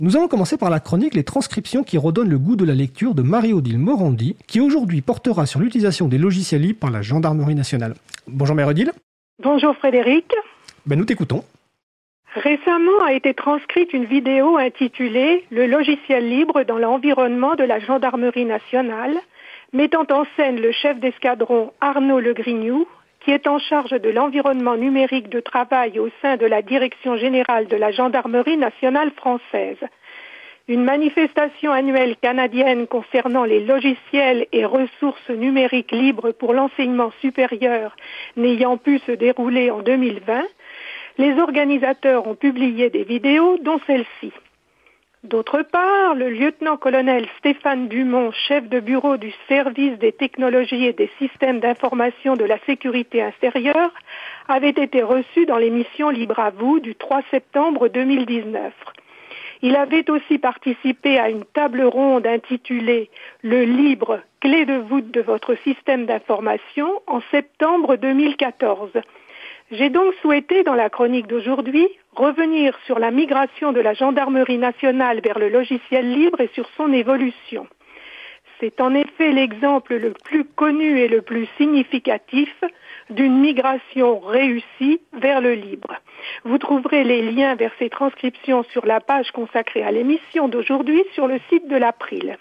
Nous allons commencer par la chronique Les transcriptions qui redonnent le goût de la lecture de Marie-Odile Morandi, qui aujourd'hui portera sur l'utilisation des logiciels libres par la Gendarmerie nationale. Bonjour Marie-Odile. Bonjour Frédéric. Nous t'écoutons. Récemment a été transcrite une vidéo intitulée « Le logiciel libre dans l'environnement de la Gendarmerie nationale », mettant en scène le chef d'escadron Arnaud Legrignoux, qui est en charge de l'environnement numérique de travail au sein de la Direction générale de la Gendarmerie nationale française. Une manifestation annuelle canadienne concernant les logiciels et ressources numériques libres pour l'enseignement supérieur n'ayant pu se dérouler en 2020, les organisateurs ont publié des vidéos, dont celle-ci. D'autre part, le lieutenant-colonel Stéphane Dumont, chef de bureau du service des technologies et des systèmes d'information de la sécurité intérieure, avait été reçu dans l'émission Libre à vous du 3 septembre 2019. Il avait aussi participé à une table ronde intitulée « Le libre, clé de voûte de votre système d'information » en septembre 2014. J'ai donc souhaité, dans la chronique d'aujourd'hui, revenir sur la migration de la Gendarmerie nationale vers le logiciel libre et sur son évolution. C'est en effet l'exemple le plus connu et le plus significatif d'une migration réussie vers le libre. Vous trouverez les liens vers ces transcriptions sur la page consacrée à l'émission d'aujourd'hui sur le site de l'April.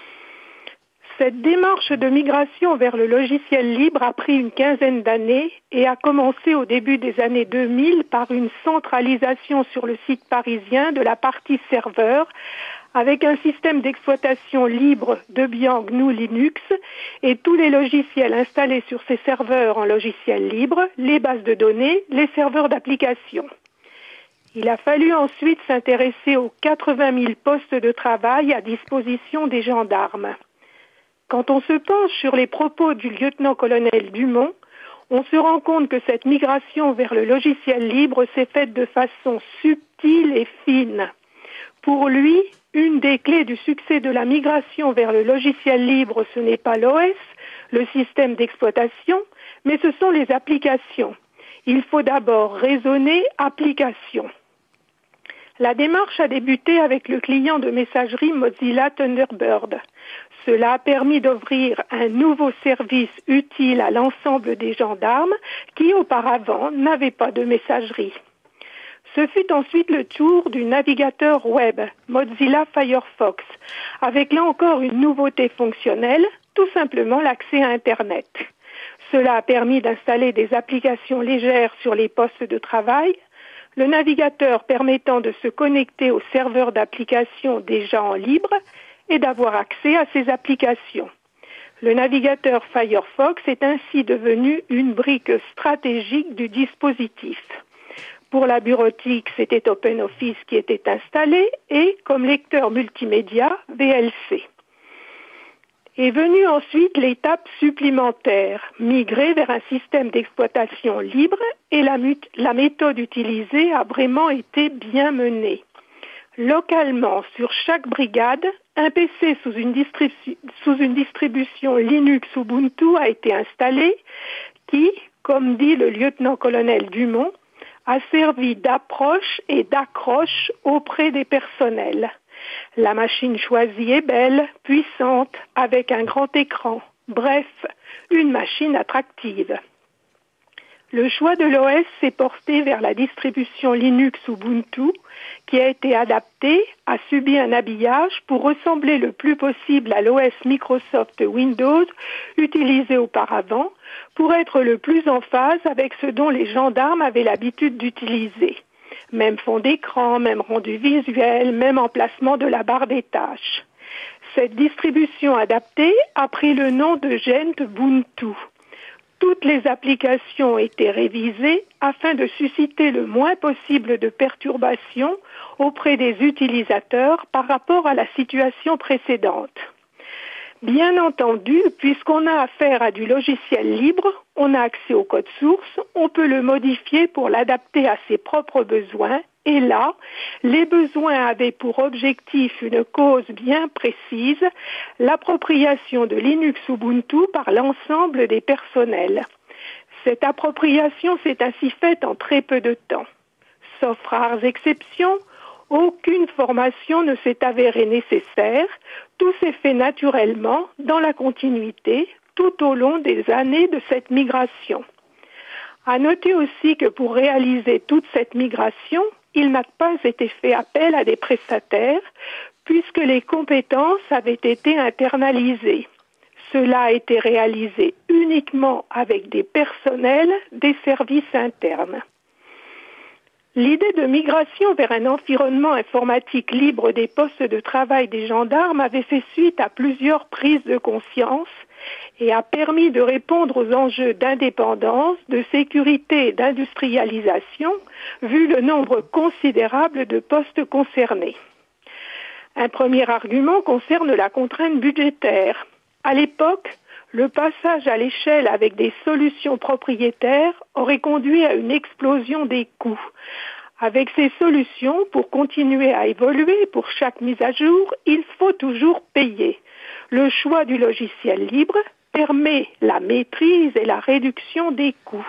Cette démarche de migration vers le logiciel libre a pris une quinzaine d'années et a commencé au début des années 2000 par une centralisation sur le site parisien de la partie serveur avec un système d'exploitation libre Debian GNU Linux et tous les logiciels installés sur ces serveurs en logiciel libre, les bases de données, les serveurs d'application. Il a fallu ensuite s'intéresser aux 80 000 postes de travail à disposition des gendarmes. Quand on se penche sur les propos du lieutenant-colonel Dumont, on se rend compte que cette migration vers le logiciel libre s'est faite de façon subtile et fine. Pour lui, une des clés du succès de la migration vers le logiciel libre, ce n'est pas l'OS, le système d'exploitation, mais ce sont les applications. Il faut d'abord raisonner application. La démarche a débuté avec le client de messagerie Mozilla Thunderbird. Cela a permis d'ouvrir un nouveau service utile à l'ensemble des gendarmes qui, auparavant, n'avaient pas de messagerie. Ce fut ensuite le tour du navigateur web, Mozilla Firefox, avec là encore une nouveauté fonctionnelle, tout simplement l'accès à Internet. Cela a permis d'installer des applications légères sur les postes de travail, le navigateur permettant de se connecter aux serveurs d'applications déjà en libre et d'avoir accès à ces applications. Le navigateur Firefox est ainsi devenu une brique stratégique du dispositif. Pour la bureautique, c'était OpenOffice qui était installé et, comme lecteur multimédia, VLC. Est venue ensuite l'étape supplémentaire, migrer vers un système d'exploitation libre et la méthode utilisée a vraiment été bien menée. Localement, sur chaque brigade, un PC sous une distribution Linux Ubuntu a été installé qui, comme dit le lieutenant-colonel Dumont, a servi d'approche et d'accroche auprès des personnels. La machine choisie est belle, puissante, avec un grand écran. Bref, une machine attractive. Le choix de l'OS s'est porté vers la distribution Linux Ubuntu, qui a été adaptée, a subi un habillage pour ressembler le plus possible à l'OS Microsoft Windows utilisé auparavant, pour être le plus en phase avec ce dont les gendarmes avaient l'habitude d'utiliser. Même fond d'écran, même rendu visuel, même emplacement de la barre des tâches. Cette distribution adaptée a pris le nom de Gentubuntu. Toutes les applications ont été révisées afin de susciter le moins possible de perturbations auprès des utilisateurs par rapport à la situation précédente. Bien entendu, puisqu'on a affaire à du logiciel libre, on a accès au code source, on peut le modifier pour l'adapter à ses propres besoins. Et là, les besoins avaient pour objectif une cause bien précise, l'appropriation de Linux Ubuntu par l'ensemble des personnels. Cette appropriation s'est ainsi faite en très peu de temps. Sauf rares exceptions, Aucune formation ne s'est avérée nécessaire. Tout s'est fait naturellement, dans la continuité, tout au long des années de cette migration. À noter aussi que pour réaliser toute cette migration, il n'a pas été fait appel à des prestataires, puisque les compétences avaient été internalisées. Cela a été réalisé uniquement avec des personnels des services internes. L'idée de migration vers un environnement informatique libre des postes de travail des gendarmes avait fait suite à plusieurs prises de conscience et a permis de répondre aux enjeux d'indépendance, de sécurité et d'industrialisation, vu le nombre considérable de postes concernés. Un premier argument concerne la contrainte budgétaire. À l'époque, le passage à l'échelle avec des solutions propriétaires aurait conduit à une explosion des coûts. Avec ces solutions, pour continuer à évoluer pour chaque mise à jour, il faut toujours payer. Le choix du logiciel libre permet la maîtrise et la réduction des coûts.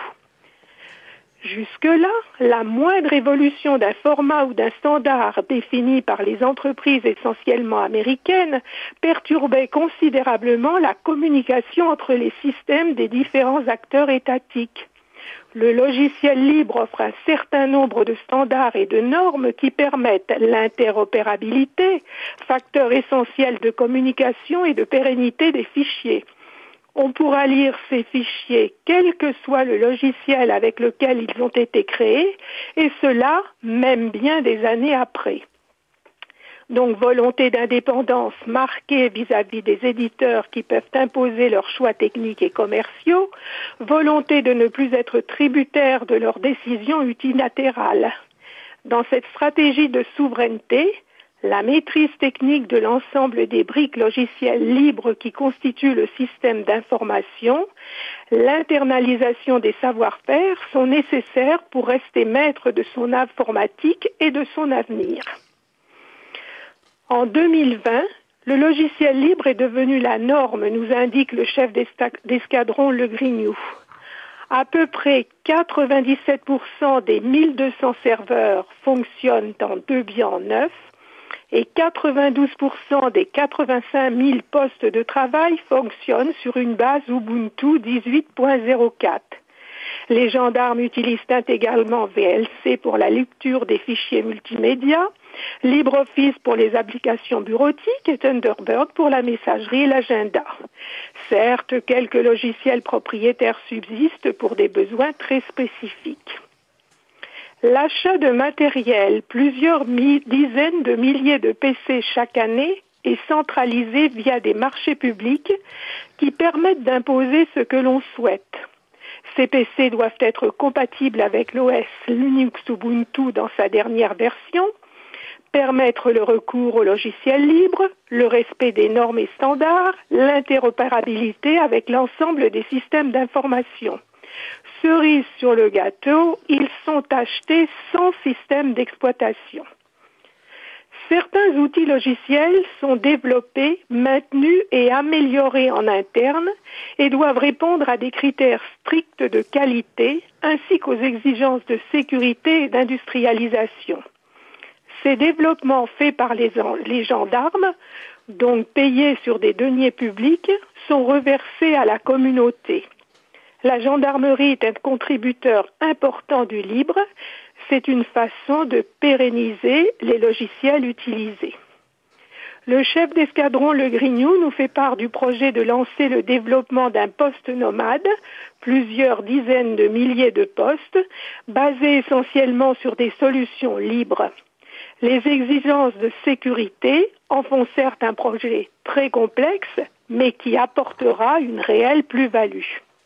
Jusque-là, la moindre évolution d'un format ou d'un standard défini par les entreprises essentiellement américaines perturbait considérablement la communication entre les systèmes des différents acteurs étatiques. Le logiciel libre offre un certain nombre de standards et de normes qui permettent l'interopérabilité, facteur essentiel de communication et de pérennité des fichiers. On pourra lire ces fichiers quel que soit le logiciel avec lequel ils ont été créés, et cela même bien des années après. Donc volonté d'indépendance marquée vis-à-vis des éditeurs qui peuvent imposer leurs choix techniques et commerciaux, volonté de ne plus être tributaires de leurs décisions unilatérales. Dans cette stratégie de souveraineté, la maîtrise technique de l'ensemble des briques logicielles libres qui constituent le système d'information, l'internalisation des savoir-faire sont nécessaires pour rester maître de son informatique et de son avenir. En 2020, le logiciel libre est devenu la norme, nous indique le chef d'escadron Le Grignou. À peu près 97% des 1200 serveurs fonctionnent en Debian 9 et 92% des 85 000 postes de travail fonctionnent sur une base Ubuntu 18.04. Les gendarmes utilisent intégralement VLC pour la lecture des fichiers multimédia, LibreOffice pour les applications bureautiques et Thunderbird pour la messagerie et l'agenda. Certes, quelques logiciels propriétaires subsistent pour des besoins très spécifiques. L'achat de matériel, plusieurs dizaines de milliers de PC chaque année, est centralisé via des marchés publics qui permettent d'imposer ce que l'on souhaite. Ces PC doivent être compatibles avec l'OS Linux Ubuntu dans sa dernière version, permettre le recours au logiciel libre, le respect des normes et standards, l'interopérabilité avec l'ensemble des systèmes d'information. Cerise sur le gâteau, ils sont achetés sans système d'exploitation. Certains outils logiciels sont développés, maintenus et améliorés en interne et doivent répondre à des critères stricts de qualité ainsi qu'aux exigences de sécurité et d'industrialisation. Ces développements faits par les gendarmes, donc payés sur des deniers publics, sont reversés à la communauté. La gendarmerie est un contributeur important du libre. C'est une façon de pérenniser les logiciels utilisés. Le chef d'escadron Le Grignou nous fait part du projet de lancer le développement d'un poste nomade, plusieurs dizaines de milliers de postes, basés essentiellement sur des solutions libres. Les exigences de sécurité en font certes un projet très complexe, mais qui apportera une réelle plus-value.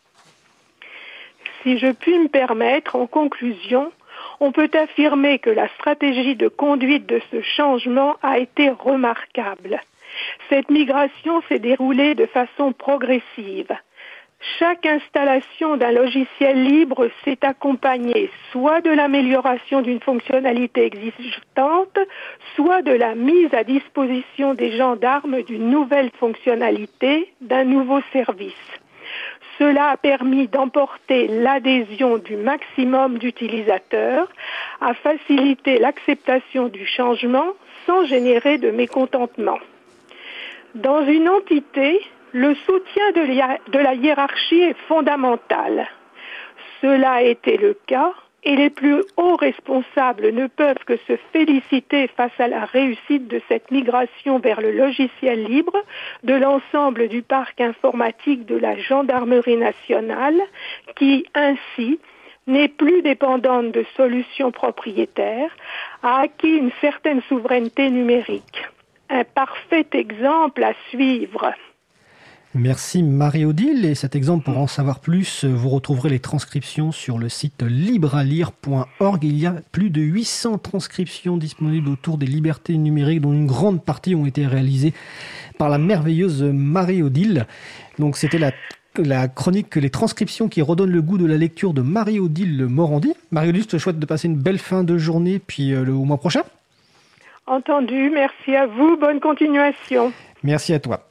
Si je puis me permettre, en conclusion, on peut affirmer que la stratégie de conduite de ce changement a été remarquable. Cette migration s'est déroulée de façon progressive. Chaque installation d'un logiciel libre s'est accompagnée soit de l'amélioration d'une fonctionnalité existante, soit de la mise à disposition des gendarmes d'une nouvelle fonctionnalité, d'un nouveau service. Cela a permis d'emporter l'adhésion du maximum d'utilisateurs, à faciliter l'acceptation du changement sans générer de mécontentement. Dans une entité, le soutien de la hiérarchie est fondamental. Cela a été le cas et les plus hauts responsables ne peuvent que se féliciter face à la réussite de cette migration vers le logiciel libre de l'ensemble du parc informatique de la Gendarmerie nationale qui, ainsi, n'est plus dépendante de solutions propriétaires, a acquis une certaine souveraineté numérique. Un parfait exemple à suivre. Merci Marie-Odile, et cet exemple, pour en savoir plus, vous retrouverez les transcriptions sur le site librealire.org. Il y a plus de 800 transcriptions disponibles autour des libertés numériques, dont une grande partie ont été réalisées par la merveilleuse Marie-Odile. Donc c'était la chronique Les transcriptions qui redonnent le goût de la lecture de Marie-Odile Morandi. Marie-Odile, je te souhaite de passer une belle fin de journée, puis au mois prochain. Entendu, merci à vous, bonne continuation. Merci à toi.